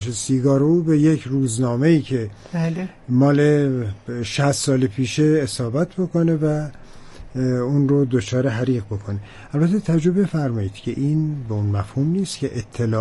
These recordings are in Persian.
پاکت سیگارو به یک روزنامه‌ای که بله. مال 60 سال پیشه اصابت بکنه و اون رو دچار حریق بکنه. البته توجه بفرمایید که این به اون مفهوم نیست که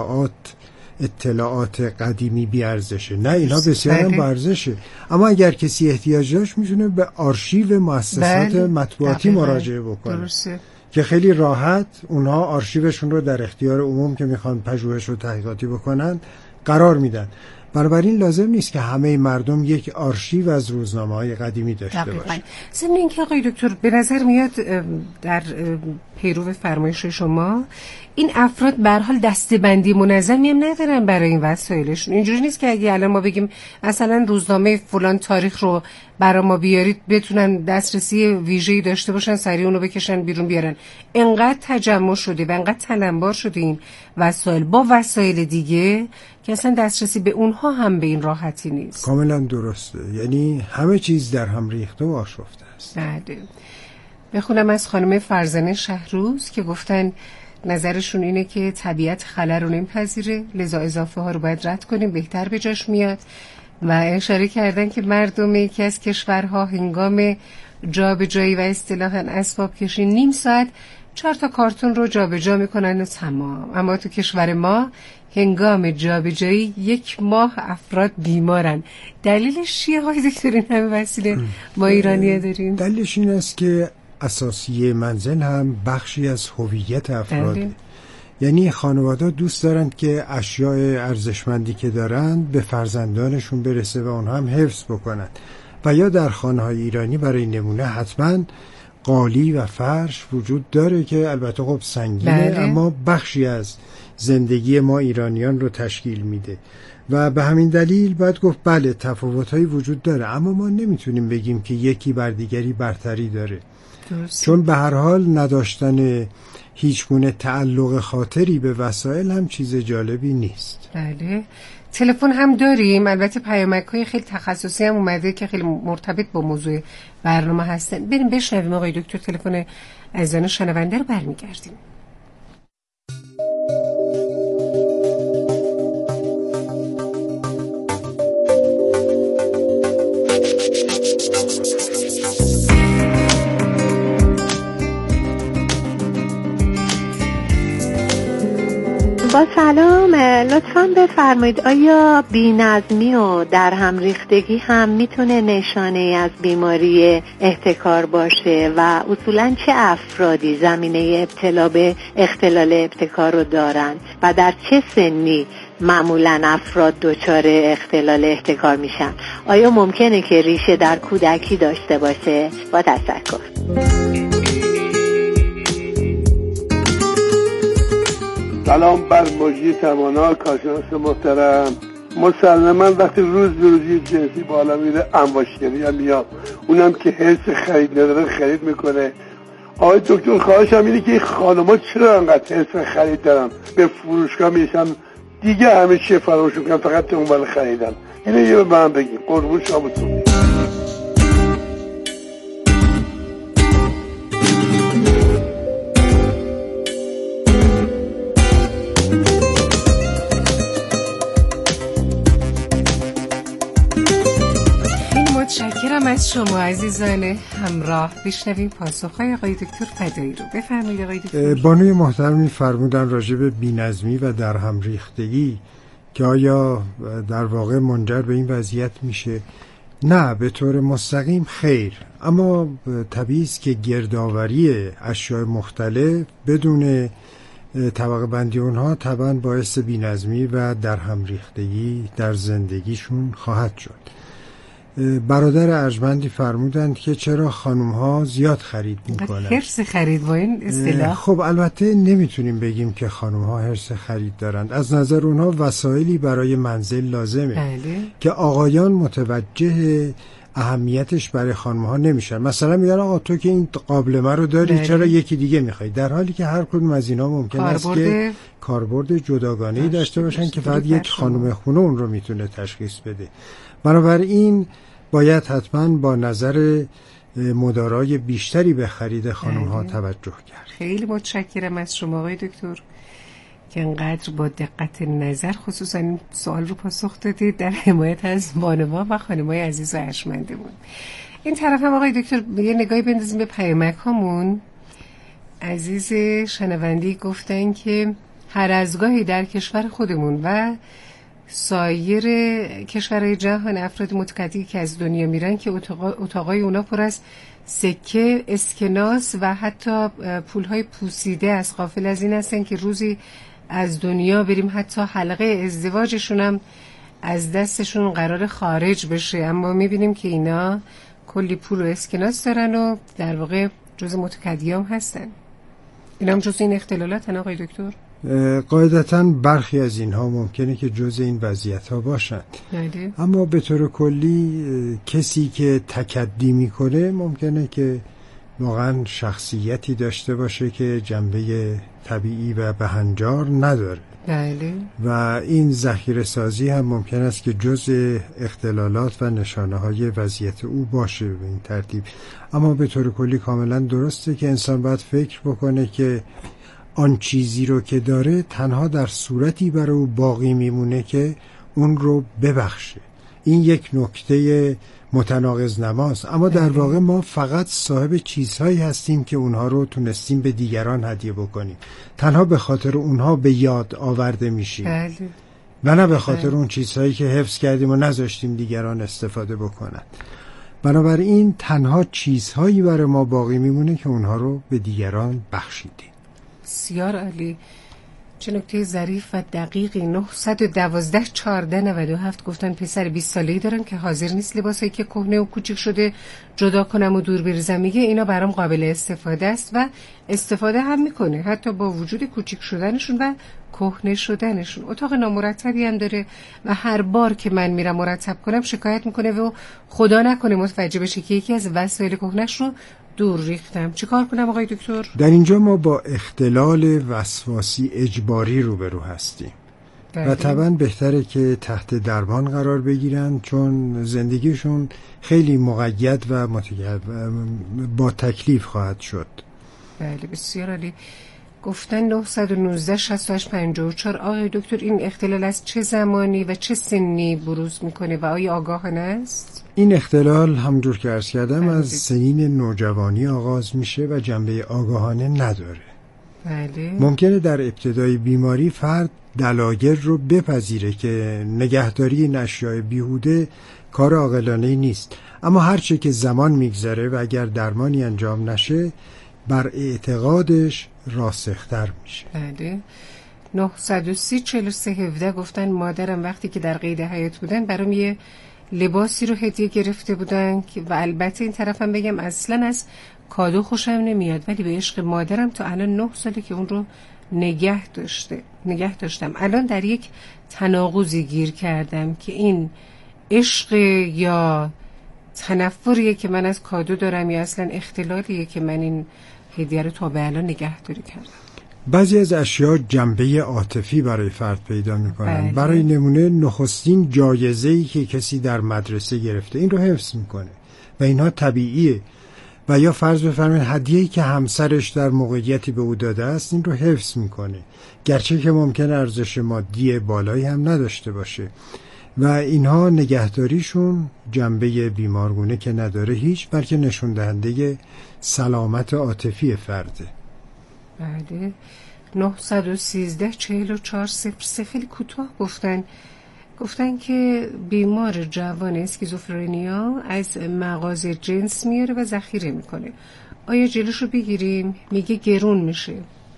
اطلاعات قدیمی بی ارزشه، نه، اینها بسیار هم با ارزشه، اما اگر کسی احتیاج داشت میتونه به آرشیو مؤسسات مطبوعاتی مراجعه بکنه. درسته. که خیلی راحت اونها آرشیوشون رو در اختیار عموم که میخوان پژوهش و تحقیقاتی بکنن قرار میدن. بنابراین لازم نیست که همه مردم یک آرشیو از روزنامه‌های قدیمی داشته باشن. ضمن اینکه آقای دکتر به نظر میاد در پیرو فرمایش شما این افراد به هر حال دسته‌بندی منظمی هم ندارن برای این وسایلشون. اینجوری نیست که اگه الان ما بگیم مثلا روزنامه فلان تاریخ رو برای ما بیارید بتونن دسترسی ویژه‌ای داشته باشن، سریع اونو بکشن بیرون بیارن. انقدر تجمع شده و انقدر تلمبار شده این وسایل با وسایل دیگه که اصلا دسترسی به اونها هم به این راحتی نیست. کاملا درسته، یعنی همه چیز در هم ریخته و آشفته است. بله. بخونم از خانم فرزانه شهروز که گفتن نظرشون اینه که طبیعت خلا رو نمیپذیره، لذا اضافه ها رو باید رد کنیم، بهتر به جاش میاد. و اشاره کردن که مردم یکی از کشورها هنگام جابجایی و اصطلاحاً اسباب کشی نیم ساعت 4 تا کارتون رو جابجا میکنن و تمام، اما تو کشور ما هنگام جابجایی 1 ماه افراد بیمارن. دلیلش چیه آقای دکتر این همه وسیله ما ایرانی‌ها داریم؟ دلیلش این است که اساسیه منزل هم بخشی از هویت افراده. یعنی خانواده‌ها دوست دارند که اشیاء ارزشمندی که دارند به فرزندانشون برسه و اونها هم حفظ بکنند. و یا در خانه‌های ایرانی برای نمونه حتما قالی و فرش وجود داره که البته خب سنگینه، اما بخشی از زندگی ما ایرانیان رو تشکیل میده و به همین دلیل باید گفت بله تفاوت‌هایی وجود داره، اما ما نمیتونیم بگیم که یکی بر دیگری برتری داره. چون به هر حال نداشتن هیچ گونه تعلق خاطری به وسایل هم چیز جالبی نیست. بله. تلفن هم داریم، البته پیامک‌های خیلی تخصصی هم اومده که خیلی مرتبط با موضوع برنامه هستن. بریم بشنویم آقای دکتر تلفن عزیزان شنونده رو برمیگردیم. با سلام، لطفاً بفرمایید آیا بی‌نظمی و در هم ریختگی هم میتونه نشانه از بیماری احتکار باشه و اصولاً چه افرادی زمینه ابتلا به اختلال احتکار رو دارن و در چه سنی معمولاً افراد دچار اختلال احتکار میشن؟ آیا ممکنه که ریشه در کودکی داشته باشه؟ با تشکر. سلام بر مجری توانا، کارشناس محترم. مسلماً وقتی روز به روزی جنسی بالا میره انباشگری هم میاد، اونم که حس خرید نداره خرید میکنه. آقای دکتر خواهشم اینه که خانم‌ها چرا انقدر حس خرید دارن؟ به فروشگاه میشن دیگه همه چی فراموش میکنن، فقط دنبال خریدن. اینو یه به من بگید. قربون شامتون. متشکرم از شما عزیزان همراه. بشنویم پاسخهای آقای دکتر فدایی رو. بفرمایید آقای دکتر. بانوی محترمی فرمودن راجع به بی‌نظمی و در هم ریختگی که آیا در واقع منجر به این وضعیت میشه؟ نه، به طور مستقیم خیر، اما طبیعی است که گردآوری اشیاء مختلف بدون طبقه بندی اونها طبعا باعث بی‌نظمی و در هم ریختگی در زندگیشون خواهد شد. برادر ارجمندی فرمودند که چرا خانم‌ها زیاد خرید می‌کنند؟ حرص خرید با این اصطلاح؟ خب البته نمیتونیم بگیم که خانم‌ها حرص خرید دارند. از نظر اونها وسایلی برای منزل لازمه. بله. که آقایان متوجه اهمیتش برای خانم‌ها نمیشن. مثلا میگن آقا تو که این قابلمه رو داری، بله، چرا یکی دیگه میخوای؟ در حالی که هر کدوم از اینا ممکن است که کاربرد جداگانه‌ای داشته باشن که فقط یک خانم خونه اون رو میتونه تشخیص بده. بنابراین باید حتما با نظر مدارای بیشتری به خرید خانم‌ها توجه کرد. خیلی متشکرم از شما آقای دکتر. که انقدر با دقت نظر خصوصا این سوال رو پاسخ دادید در حمایت از بانوان و خانمای عزیز و ارجمندمون. این طرف هم آقای دکتر یه نگاهی بندازیم به پیامک هامون. عزیز شنوندی گفتن که هر از گاهی در کشور خودمون و سایر کشورهای جهان افراد متقدمی که از دنیا میرن که اتاقای اونا پر از سکه، اسکناس و حتی پولهای پوسیده از غافل از این هستن که روزی از دنیا بریم حتی حلقه ازدواجشون هم از دستشون قرار خارج بشه، اما میبینیم که اینا کلی پول و اسکناس دارن و در واقع جز متقدیام هستن. اینا هم جز این اختلالات آقای دکتر؟ قاعدتاً برخی از اینها ممکنه که جز این وضعیت ها باشند، اما به طور کلی کسی که تکدی میکنه ممکنه که واقعا شخصیتی داشته باشه که جنبه طبیعی و بهنجار نداره. بله. و این ذخیره سازی هم ممکن است که جز اختلالات و نشانه های وضعیت او باشه به این ترتیب. اما به طور کلی کاملا درسته که انسان باید فکر بکنه که آن چیزی رو که داره تنها در صورتی برای او باقی میمونه که اون رو ببخشه. این یک نکته متناقض نماست، اما در واقع ما فقط صاحب چیزهایی هستیم که اونها رو تونستیم به دیگران هدیه بکنیم، تنها به خاطر اونها به یاد آورده میشیم و نه به خاطر اون چیزهایی که حفظ کردیم و نذاشتیم دیگران استفاده بکنن. بنابراین تنها چیزهایی برای ما باقی میمونه که اونها رو به دیگران بخشیدیم. بسیار عالی. چه نکته ظریف و دقیقی. 912 14 97 گفتن پسر 20 ساله‌ای دارم که حاضر نیست لباسایی که کهنه و کوچیک شده جدا کنم و دور بریزم. میگه اینا برام قابل استفاده است و استفاده هم میکنه حتی با وجود کوچیک شدنشون و کهنه شدنشون. اتاق نامرتبی هم داره و هر بار که من میرم مرتب کنم شکایت میکنه و خدا نکنه متوجه بشه که یکی از وسایل کهنه‌ش رو دور ریختم. چه کار کنم آقای دکتر؟ در اینجا ما با اختلال وسواسی اجباری روبرو هستیم و طبعا بهتره که تحت درمان قرار بگیرن، چون زندگیشون خیلی مقید و با تکلیف خواهد شد. بله بسیار عالی. گفتن 919 68 54 آقای دکتر این اختلال از چه زمانی و چه سنی بروز میکنه و آیا آگاهانه است؟ این اختلال همونجور که عرض کردم از سنین نوجوانی آغاز میشه و جنبه آگاهانه نداره. بله. ممکنه در ابتدای بیماری فرد دلایل رو بپذیره که نگهداری این اشیاء بیهوده کار عاقلانه‌ای نیست، اما هرچه که زمان میگذره و اگر درمانی انجام نشه بر اعتقادش راسختر میشه. بله. 930 43 17 گفتن مادرم وقتی که در قید حیات بودن برام یه لباسی رو هدیه گرفته بودن و البته این طرفم بگم اصلا از کادو خوشم نمیاد، ولی به عشق مادرم تا الان 9 ساله که اون رو نگه داشتم. الان در یک تناقضی گیر کردم که این عشق یا تنفریه که من از کادو دارم یا اصلا اختلالیه که من این هدیه رو تا به الان نگهداری کردم. بعضی از اشیاء جنبه عاطفی برای فرد پیدا میکنن. بله. برای نمونه نخستین جایزه‌ای که کسی در مدرسه گرفته این رو حفظ میکنه و اینها طبیعیه، و یا فرض بفرمایید هدیه‌ای که همسرش در موقعیتی به او داده است این رو حفظ میکنه، گرچه که ممکنه ارزش مادی بالایی هم نداشته باشه و اینها نگهداریشون جنبه بیمارگونه که نداره هیچ، بلکه نشون دهنده سلامت عاطفی فرده. بله. 913 44 00 خیلی کوتاه گفتن که بیمار جوان اسکیزوفرنیا از مغازه جنس میاره و ذخیره میکنه، آیا جلوشو بگیریم؟ میگه گرون میشه.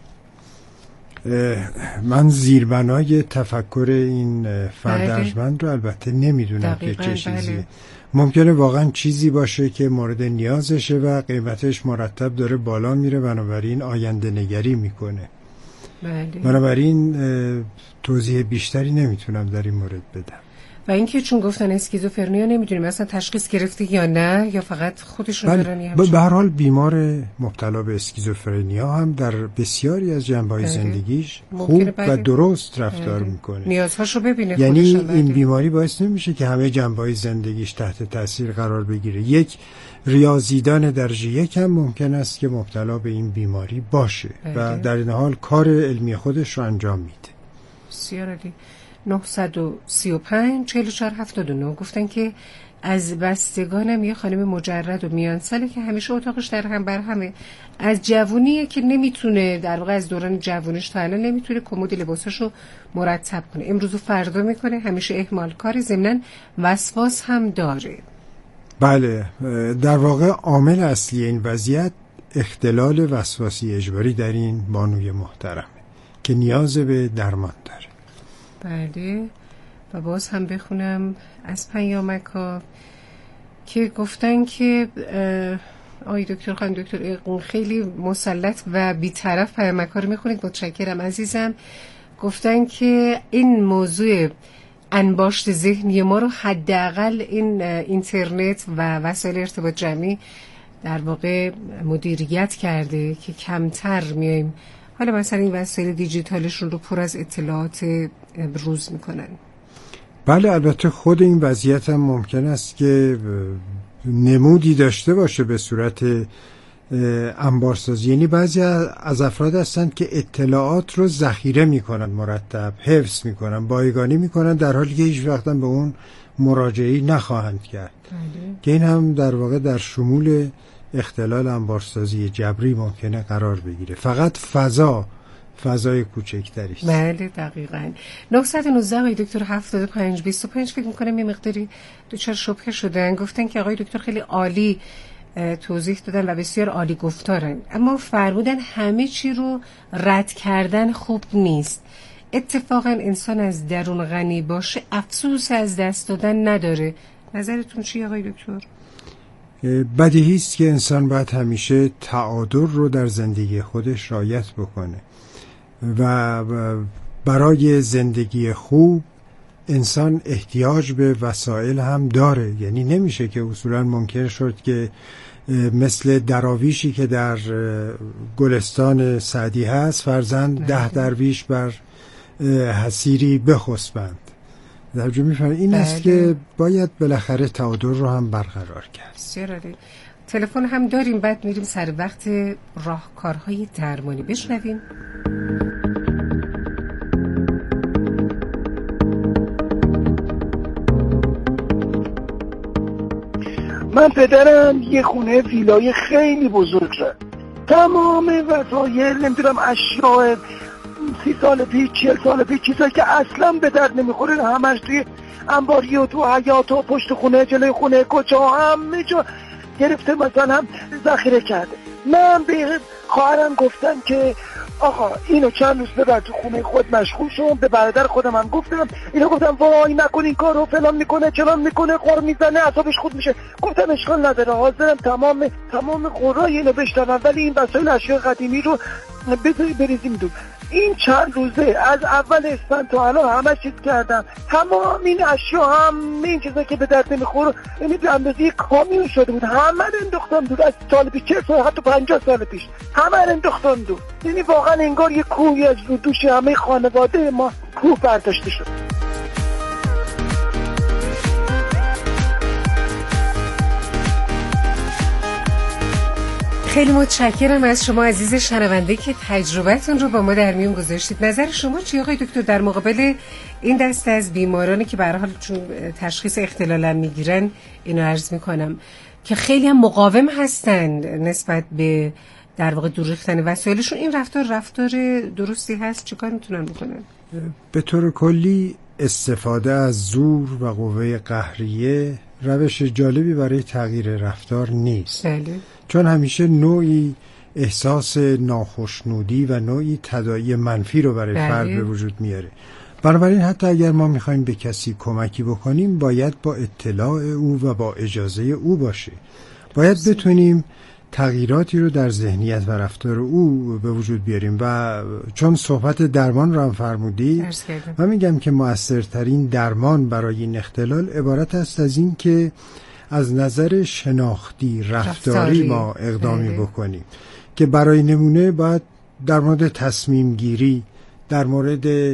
من زیربنای تفکر این فرد ارجمند رو البته نمیدونم که چه چیزیه. بله. ممکنه واقعا چیزی باشه که مورد نیازشه و قیمتش مرتب داره بالا میره، بنابراین آینده نگری میکنه. بله. بنابراین توضیح بیشتری نمیتونم در این مورد بدم. و اینکه چون گفتن اسکیزوفرنیا نمیدونیم مثلا تشخیص گرفته یا نه، یا فقط خودشون دارن. به هر حال بیمار مبتلا به اسکیزوفرنیا هم در بسیاری از جنبه‌های زندگیش خوب و درست رفتار میکنه، نیازهاشو ببینه. یعنی این بیماری باعث نمیشه که همه جنبه‌های زندگیش تحت تاثیر قرار بگیره. یک ریاضیدان درجه یک هم ممکن است که مبتلا به این بیماری باشه و در این حال کار علمی خودش رو انجام میده. بسیار عالی. 935 44 79 گفتن که از بستگانم یه خانم مجرد و میان ساله که همیشه اتاقش در هم بر همه، از جوونیه که نمیتونه، در واقع از دوران جوونیش تا الان نمیتونه کمد لباساشو مرتب کنه، امروز و فردا میکنه، همیشه اهمال کاری، ضمناً وسواس هم داره. بله، در واقع عامل اصلی این وضعیت اختلال وسواسی اجباری در این بانوی محترمه که نیاز به درمان داره. بله. و باز هم بخونم از پیامک‌ها که گفتن که آقای دکتر، خانم دکتر خیلی مسلط و بی‌طرف پیامک‌ها رو میخونید، متشکرم عزیزم. گفتن که این موضوع انباشت ذهنی ما رو حداقل این اینترنت و وسایل ارتباط جمعی در واقع مدیریت کرده که کمتر میایم حالا مثلا این وسایل دیجیتالشون رو پر از اطلاعات روز میکنن. بله، البته خود این وضعیت هم ممکن است که نمودی داشته باشه به صورت انبارسازی، یعنی بعضی از افراد هستند که اطلاعات رو ذخیره میکنن، مرتب حفظ میکنن، بایگانی میکنن، در حالی که هیچ وقت به اون مراجعه‌ای نخواهند کرد. که این هم در واقع در شمول اختلال انبارسازی جبری ممکنه قرار بگیره، فقط فضای کوچکتری است. بله دقیقاً. 919 آقای دکتر 75 25 فکر می‌کنم یه مقداری دوچار شبهه شدن. گفتن که آقای دکتر خیلی عالی توضیح دادن و بسیار عالی گفتارن، اما فرمودن همه چی رو رد کردن خوب نیست. اتفاقاً انسان از درون غنی باشه افسوس از دست دادن نداره. نظرتون چیه آقای دکتر؟ بدیهی است که انسان باید همیشه تعادل رو در زندگی خودش رعایت بکنه و برای زندگی خوب انسان احتیاج به وسایل هم داره. یعنی نمیشه که اصولا منکر شد که مثل دراویشی که در گلستان سعدی هست فرزند 10 درویش بر حصیری بخسبند. درجه میفهمید این است که باید بالاخره تعادل رو هم برقرار کرد. بسیار تلفن هم داریم، بعد میریم سر وقت راهکارهای درمانی. بشنویم. من پدرم یه خونه ویلای خیلی بزرگ شد، تمام وسایل نمیدونم اشیاء 30 سال پیش 40 سال پیش چیزایی که اصلا به درد نمیخوره همش توی انباری و تو حیاط و پشت خونه جلوی خونه کوچه همه جا گرفته مثلا ذخیره کرده. من به خواهرم گفتم که آقا اینو چند روز ببر تو خونه خود مشغول شو. به برادر خودم هم گفتم، اینو گفتم وای نکن این کارو، فلان میکنه چلان میکنه، قر میزنه، اعصابش خود میشه. گفتم اشکال نداره، حاضرم تمام قرای اینو بشنوم، ولی این وسایل اشیاء قدیمی رو بذاری بریزیم دور. این چند روزه از اول اسفند تا الان همه چیز کردم، تمام این اشیاء هم این چیزا که به درد نمیخوره یعنی به اندازه کامیون شده بود، همه رو انداختم دور. از سال پیش 40 سال حتی 50 سال پیش همه رو انداختم دور. یعنی واقعا انگار یه کوهی از رو دوش همه خانواده ما کوه برداشته شد. خیلی متشکرم از شما عزیز شنونده که تجربتون رو با ما در میون گذاشتید. نظر شما چیه آقای دکتر در مقابل این دسته از بیمارانی که به هر حال چون تشخیص اختلال میگیرن؟ اینو عرض میکنم که خیلی هم مقاوم هستن نسبت به در واقع دور ریختن وسایلشون. این رفتار درستی هست؟ چیکار میتونن بکنن؟ به طور کلی استفاده از زور و قوه قهریه روش جالبی برای تغییر رفتار نیست. بله. چون همیشه نوعی احساس ناخوشنودی و نوعی تداعی منفی رو برای فرد به وجود میاره. بنابراین حتی اگر ما میخوایم به کسی کمکی بکنیم باید با اطلاع او و با اجازه او باشه. باید بتونیم تغییراتی رو در ذهنیت و رفتار او به وجود بیاریم. و چون صحبت درمان رو هم فرمودی، من میگم که مؤثرترین درمان برای این اختلال عبارت است از این که از نظر شناختی رفتاری ما اقدامی بکنیم که برای نمونه باید در مورد تصمیم گیری، در مورد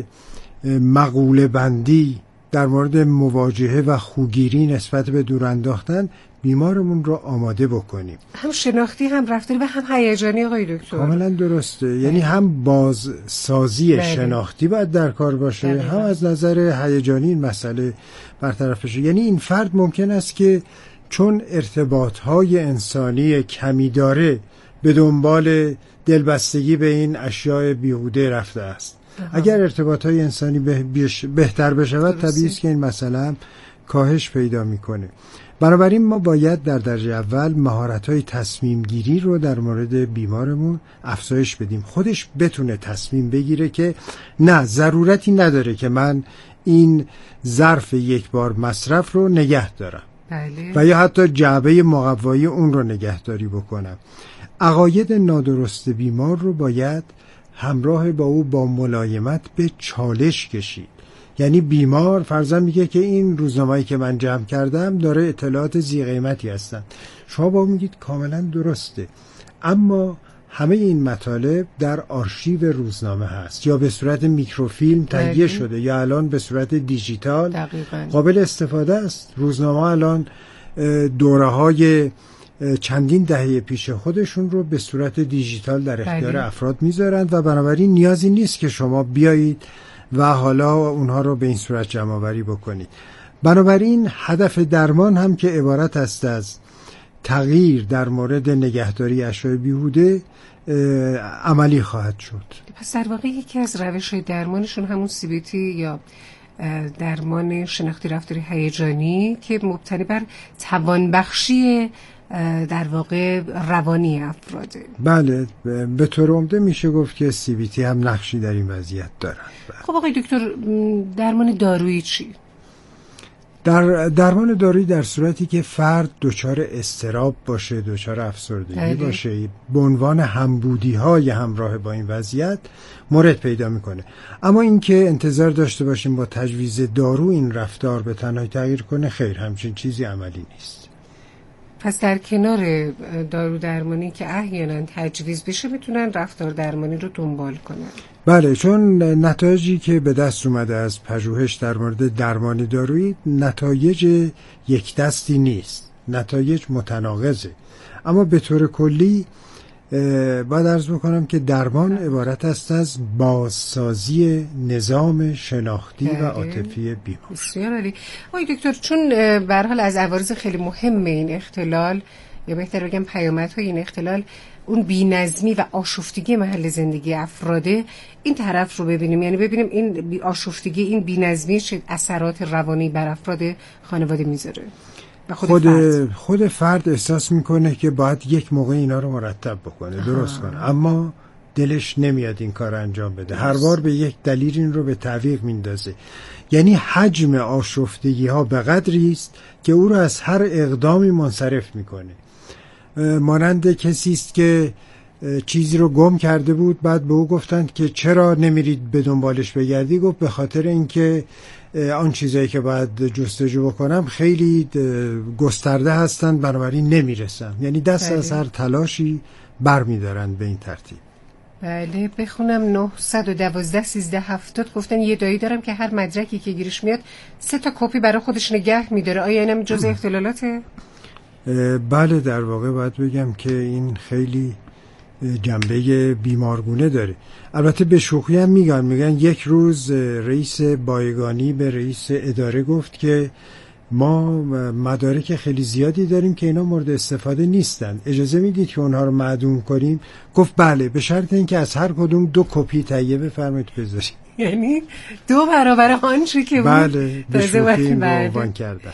مقوله بندی، در مورد مواجهه و خوگیری نسبت به دور انداختن بیمارمون رو آماده بکنیم. هم شناختی، هم رفتاری و هم هیجانی آقای دکتر. کاملا درسته. یعنی هم بازسازی شناختی باید در کار باشه، هم از نظر هیجانی این مسئله برطرف بشه. یعنی این فرد ممکن است که چون ارتباطهای انسانی کمی داره به دنبال دلبستگی به این اشیاء بیهوده رفته است. اگر ارتباطهای انسانی بهتر بشود، طبیعی است که این مسئله کاهش پیدا میکنه. بنابراین ما باید در درجه اول مهارت‌های تصمیم گیری رو در مورد بیمارمون افزایش بدیم، خودش بتونه تصمیم بگیره که نه، ضرورتی نداره که من این ظرف یک بار مصرف رو نگه دارم. بله. و یا حتی جعبه مقوایی اون رو نگهداری بکنم. عقاید نادرست بیمار رو باید همراه با او با ملایمت به چالش کشید. یعنی بیمار فرضاً میگه که این روزنامه‌ای که من جمع کردم داره اطلاعات ذی قیمتی هستن. شما با میگید کاملا درسته، اما همه این مطالب در آرشیو روزنامه هست یا به صورت میکروفیلم تهیه شده یا الان به صورت دیجیتال قابل استفاده است. روزنامه الان دوره‌های چندین دهه پیش خودشون رو به صورت دیجیتال در اختیار افراد میذارند و بنابراین نیازی نیست که شما بیایید و حالا اونها رو به این صورت جمع آوری بکنید. بنابراین هدف درمان هم که عبارت است از تغییر در مورد نگهداری اشیاء بیهوده عملی خواهد شد. پس در واقع یکی از روش‌های درمانشون همون CBT یا درمان شناختی رفتاری هیجانی که مبتنی بر توانبخشی در واقع روانی افراده. بله، به طور عمده میشه گفت که CBT هم نقشی در این وضعیت دارن. خب آقای دکتر، درمان دارویی چی؟ درمان دارویی در صورتی که فرد دچار اضطراب باشه، دچار افسردگی باشه، به عنوان همبودی‌های همراه با این وضعیت مورد پیدا میکنه. اما اینکه انتظار داشته باشیم با تجویز دارو این رفتار به تنهایی تغییر کنه، خیر، همچین چیزی عملی نیست. پس در کنار دارو درمانی که احیانا تجویز بشه میتونن رفتار درمانی رو دنبال کنن. بله، چون نتایجی که به دست اومده از پژوهش در مورد درمان دارویی نتایج یک دستی نیست، نتایج متناقضه. اما به طور کلی باید عرض بکنم که درمان عبارت است از بازسازی نظام شناختی و عاطفی بیمار. بسیار عالی. آقای دکتر، چون به هر حال از عوارض خیلی مهم این اختلال، یا بهتر بگم پیامدهای این اختلال، اون بی‌نظمی و آشفتگی محل زندگی افراده، این طرف رو ببینیم، یعنی ببینیم این آشفتگی، این بی‌نظمی چه اثرات روانی بر افراد خانواده میذاره. خود فرد احساس میکنه که باید یک موقع اینا رو مرتب بکنه، درست کنه، اما دلش نمیاد این کار انجام بده. هر بار به یک دلیل این رو به تعویق میندازه. یعنی حجم آشفتگی ها به قدری است که او رو از هر اقدامی منصرف میکنه. مانند کسی است که چیزی رو گم کرده بود، بعد به او گفتند که چرا نمیرید به دنبالش بگردی؟ گفت به خاطر اینکه آن چیزایی که باید جستجو بکنم خیلی گسترده هستند، بنابراین نمیرسم. یعنی دست از هر تلاشی برمیدارند به این ترتیب. بله، بخونم 912 1370 گفتن یه دایی دارم که هر مدرکی که گیرش میاد 3 تا کپی برای خودش نگه میداره. آیا اینم جزء اختلالاته؟ بله، در واقع باید بگم که این خیلی جنبه بیمارگونه داره. البته به شوخی هم میگن یک روز رئیس بایگانی به رئیس اداره گفت که ما مدارک خیلی زیادی داریم که اینا مورد استفاده نیستن، اجازه میدید که اونها رو معدوم کنیم؟ گفت بله، به شرط اینکه از هر کدوم 2 کپی تهیه بفرمایید بذارید. یعنی 2 برابر آنچه که بود. بله، به شوخی این رو عنوان کردن.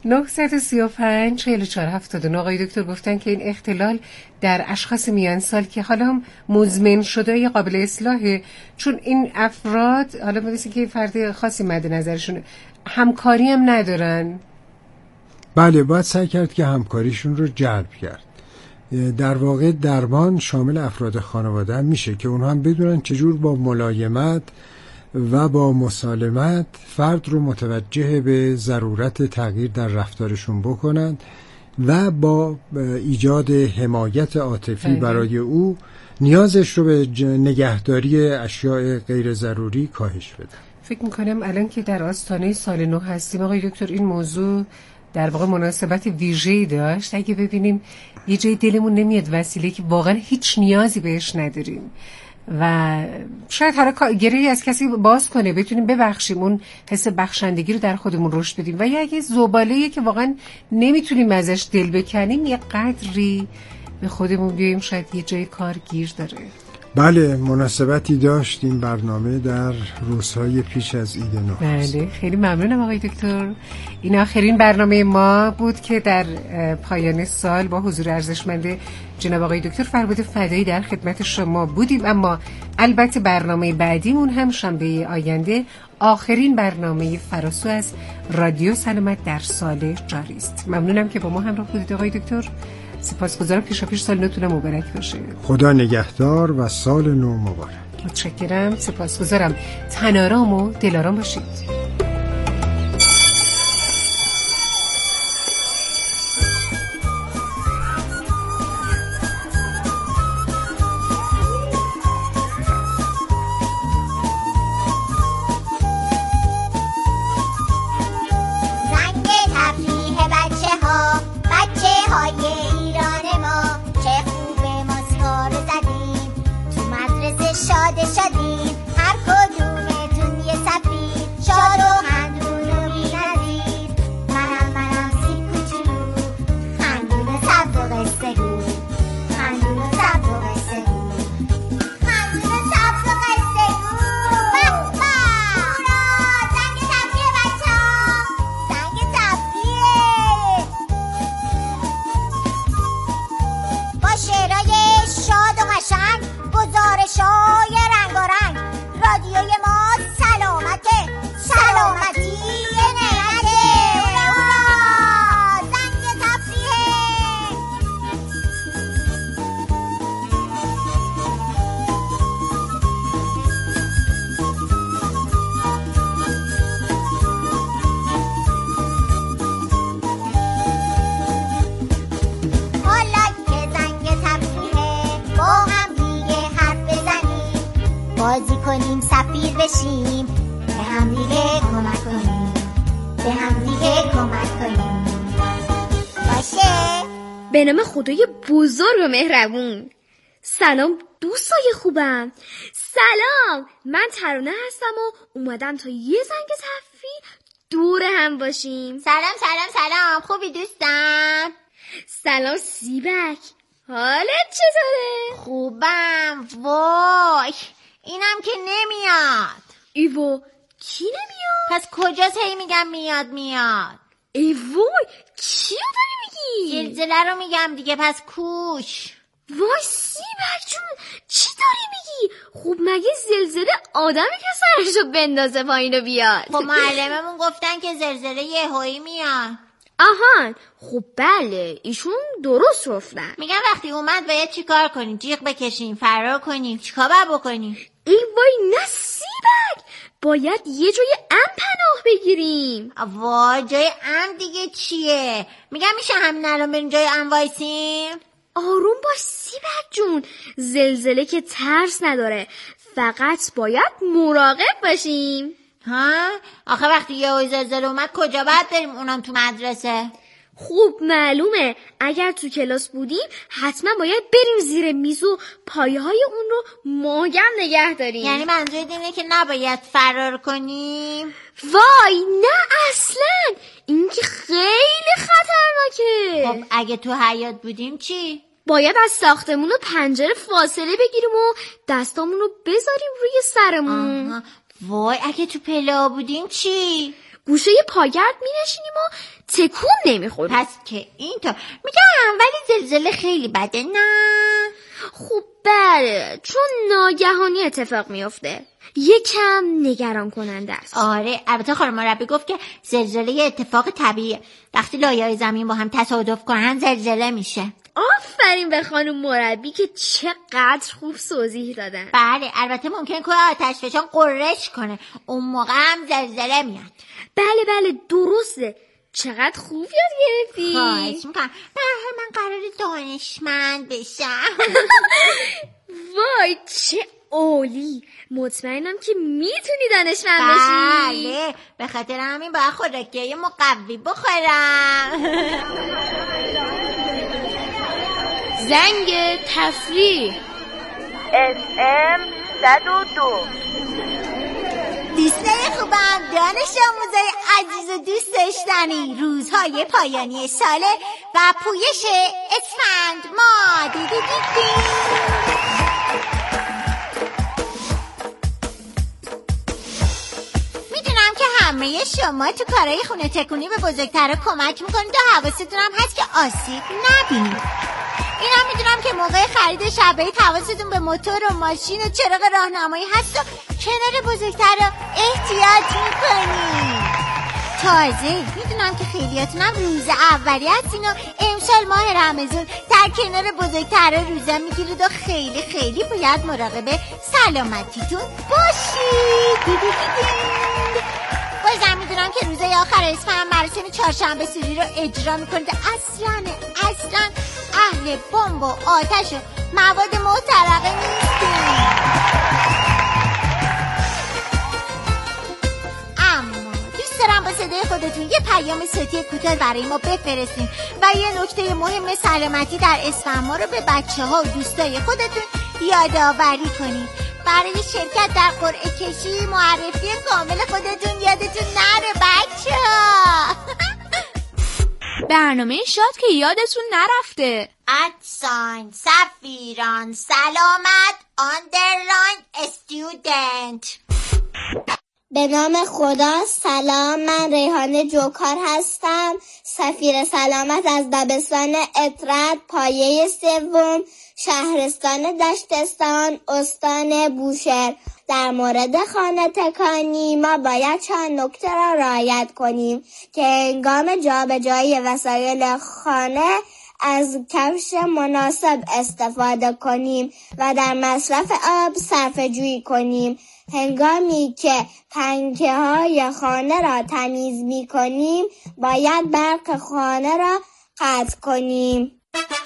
935 44 79 آقای دکتر گفتن که این اختلال در اشخاص میان سال که حالا هم مزمن شده یا قابل اصلاحه، چون این افراد حالا مثل که فرد خاصی مد نظرشون، همکاری هم ندارن. بله، باید سعی کرد که همکاریشون رو جلب کرد. در واقع درمان شامل افراد خانواده هم میشه که اونها هم بدونن چجور با ملایمت و با مسالمت فرد رو متوجه به ضرورت تغییر در رفتارشون بکنن و با ایجاد حمایت عاطفی برای او نیازش رو به نگهداری اشیاء غیر ضروری کاهش بدن. فکر میکنم الان که در آستانه سال نو هستیم آقای دکتر، این موضوع در واقع مناسبت ویژه‌ای داشت. اگه ببینیم یه جای دلمون نمیاد وسیله که واقعا هیچ نیازی بهش نداریم و شاید حالا گرهی از کسی باز کنه، بتونیم ببخشیم، اون حس بخشندگی رو در خودمون رشد بدیم. و یا اگه زباله‌ایه که واقعا نمیتونیم ازش دل بکنیم، یه قدری به خودمون بیاییم، شاید یه جای کار گیر داره. بله، مناسبتی داشت این برنامه در روزهای پیش از عید نوروز. بله، خیلی ممنونم آقای دکتر. این آخرین برنامه ما بود که در پایان سال با حضور ارزشمند جناب آقای دکتر فرباد فدایی در خدمت شما بودیم. اما البته برنامه بعدیمون هم شنبه آینده آخرین برنامه فراسو از رادیو سلامت در سال جاری است. ممنونم که با ما همراه بودید آقای دکتر. سپاسگزارم. پیش سال نوتون مبارک باشه. خدا نگهدار و سال نو مبارک. متشکرم. سپاسگزارم. تن‌آرام و دل‌آرام باشید. بازی کنیم، سفیر بشیم، به هم دیگه کمک کنیم، به هم دیگه کمک کنیم. باشه؟ به نام خدای بزرگ و مهربون. سلام دوستای خوبم. سلام، من ترانه هستم و اومدم تا یه زنگ تفریح دور هم باشیم. سلام سلام سلام، خوبی دوستم؟ سلام سیبک، حالت چطوره؟ خوبم. وای اینم که نمیاد. ایوو، کی نمیاد؟ پس کجاست هی میگم میاد میاد؟ ایوو، کی رو داری میگی؟ زلزله رو میگم دیگه، پس کوش. وای سیبک جون، چی داری میگی؟ خوب مگه زلزله آدمی که سرشو بندازه پایین و بیاد؟ خب معلممون گفتن که زلزله یهویی میاد. آهان، خب بله، ایشون درست گفتن. میگم وقتی اومد باید چی کار کنیم؟ جیغ بکشیم، فرار کنیم، چیکار باید بکنیم؟ ای وای نه سیبک، باید یه جای امن پناه بگیریم. وای جای امن دیگه چیه؟ میگم میشه همین الان بریم جای امن وایسیم؟ آروم باش سیبک جون، زلزله که ترس نداره، فقط باید مراقب باشیم. ها؟ آخه وقتی یه زلزله اومد کجا باید بریم؟ اونم تو مدرسه؟ خوب معلومه، اگر تو کلاس بودیم حتما باید بریم زیر میز و پایه های اون رو محکم نگه داریم. یعنی منظورت اینه که نباید فرار کنیم؟ وای نه اصلا، این که خیلی خطرناکه. خب اگه تو حیاط بودیم چی؟ باید از ساختمون و پنجره فاصله بگیریم و دستامون رو بذاریم روی سرمون. آها. وای اگه تو پله بودیم چی؟ گوشه پاگرد می نشینیم و تکون نمیخوریم. پس که اینطور میگم، ولی زلزله خیلی بده نه؟ خوب بله، چون ناگهانی اتفاق میفته، یکم نگران کننده است. آره، البته خانم مربی گفت که زلزله اتفاق طبیعیه، وقتی لایه‌های زمین با هم تصادف کنن زلزله میشه. آفرین به خانم مربی که چقدر خوب توضیح دادن. بله، البته ممکن که آتش فشان قررش کنه، اون موقع هم زلزله میاد. بله درسته. چقدر خوب یاد گرفتی. خواهش میکنم. به هر حال من قراره دانشمند بشم. وای چه عالی. مطمئنم که میتونی دانشمند بشی. بله، به خاطر همین باید خوراکیای مقوی بخورم. زنگ تفریح. FM 102. دوستای خوبم، دانش آموزای عزیز و دوست داشتنی، روزهای پایانی ساله و پویش اسفند ما میدونم که همه شما تو کارهای خونه تکونی به بزرگترها کمک میکنید و حواستونم هست که آسیب نبینید. اینم میدونم که موقع خرید شبیه حواستون به موتور و ماشین و چراغ راهنمایی هست و کنار بزرگترها احتیاط میکنید. تازه میدونم که خیلیاتونم روز اولی هستین و امسال ماه رمضان در کنار بزرگترها روزه میگیرید و خیلی باید مراقب سلامتیتون باشید. بازم میدونم که روزای آخر اسفند مراسم چهارشنبه سوری رو اجرا میکنید. اصلا اهل بمب و آتش و مواد محترقه نیستیم. اما دوست دارم با صدای خودتون یه پیام صوتی کوتاه برای ما بفرستین و یه نکته مهم سلامتی در اسفند ما رو به بچه‌ها و دوستای خودتون یادآوری کنید. برای شرکت در قرعه کشی معرفی کامل خودتون یادتون نره بچه‌ها. برنامه شاد که یادتون نرفته. ادساین سفیران سلامت آندرلاین استودنت. به نام خدا. سلام، من ریحانه جوکار هستم، سفیر سلامت از دبستان اطرد پایه 3 شهرستان دشتستان استان بوشهر. در مورد خانه تکانی ما باید چند نکته را رعایت کنیم که هنگام جابجایی وسایل خانه از کفش مناسب استفاده کنیم و در مصرف آب صرفه‌جویی کنیم. هنگامی که پنکه های خانه را تمیز می کنیم باید برق خانه را قطع کنیم.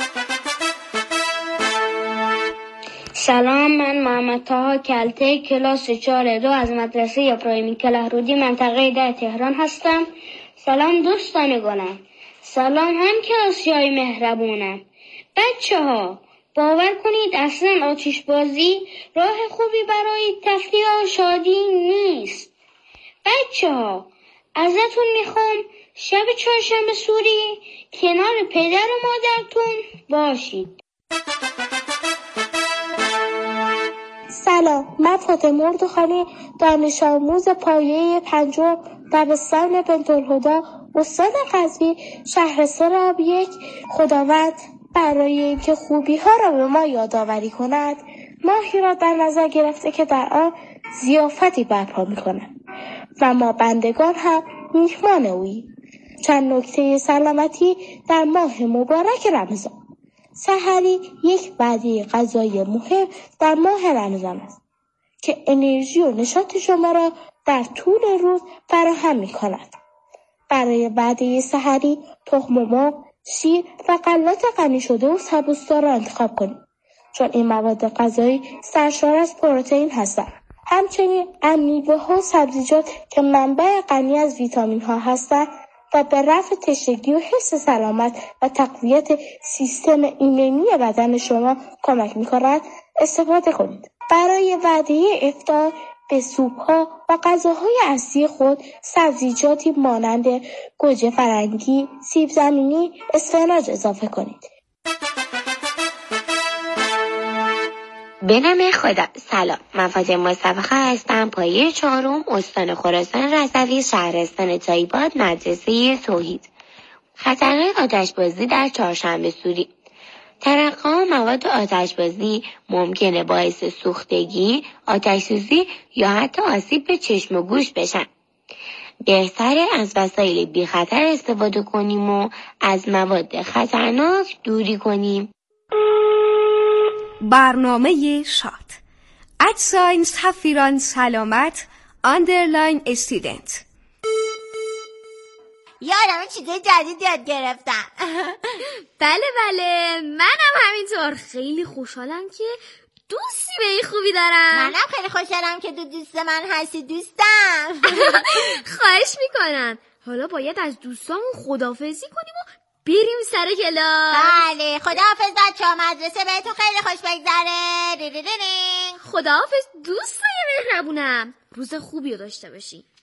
سلام، من محمد طه کلته کلاس 4 از مدرسه ابراهیمی کلهرودی منطقه 10 تهران هستم. سلام دوستان گلم، سلام هم کلاسی‌های مهربونم. بچه‌ها باور کنید اصلا آتش بازی راه خوبی برای تفریح و شادی نیست. بچه‌ها ازتون میخوام شب چهارشنبه سوری کنار پدر و مادرتون باشید. سلام، من فاطمه اردوخانی دانش آموز پایه 5 دبستان بنت‌الهدی استان قزوین شهرستان آب 1. خداوند برای اینکه خوبی ها را به ما یادآوری کند ماهی را در نظر گرفته که در آن ضیافتی برپا می کند و ما بندگان هم میهمان اوییم. چند نکته سلامتی در ماه مبارک رمضان. سحری یک وعده غذایی مهم در ماه رمضان است که انرژی و نشاط شما را در طول روز فراهم می کند. برای وعده سحری تخم مرغ، شیر و غلات غنی شده و سبوسدار را انتخاب کنید چون این مواد غذایی سرشار از پروتئین هستند. همچنین میوه‌ها و سبزیجات که منبع غنی از ویتامین ها هستند و به رفع تشنگی و حس سلامت و تقویت سیستم ایمنی بدن شما کمک می‌کنند استفاده کنید. برای وعده افطار به سوپ‌ها و غذاهای اصلی خود سبزیجاتی مانند گوجه فرنگی، سیب زمینی، اسفناج اضافه کنید. به نام خدا. سلام، من فاطمه مصطفی هستم، پایه 4 استان خراسان رضوی شهرستان تایباد مدرسه توحید. خطرهای آتش‌بازی در چهارشنبه سوری. ترقه مواد آتش‌بازی ممکنه باعث سوختگی، آتش‌سوزی یا حتی آسیب به چشم و گوش بشن. بهتره از وسایل بی خطر استفاده کنیم و از مواد خطرناک دوری کنیم. برنامه شاد @ سفیران سلامت _استودنت. یادم چیز جدید یاد گرفتم. بله منم همینطور. خیلی خوشحالم که دوستی به این خوبی دارم. منم خیلی خوشحالم که دوست من هستی دوستم. خواهش میکنم. حالا باید از دوستامون خداحافظی کنیم و بریم سر کلاس. بله خداحافظ بچه‌ها، مدرسه بهتون خیلی خوش بگذره. خداحافظ دوستای مهربونم. روز خوبی رو داشته باشی.